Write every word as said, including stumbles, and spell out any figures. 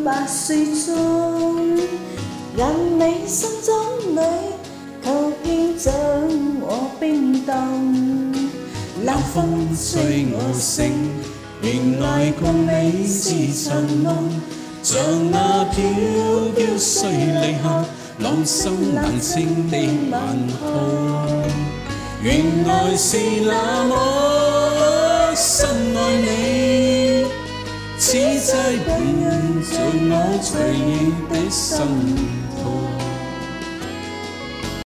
百歲中，人你心中裏，求偏將我冰凍。冷風吹我醒，原來共你是尋夢，像那飄飄水離合，浪心冷清的晚空。原來是那麼深愛你，此際伴着我隨意的生途。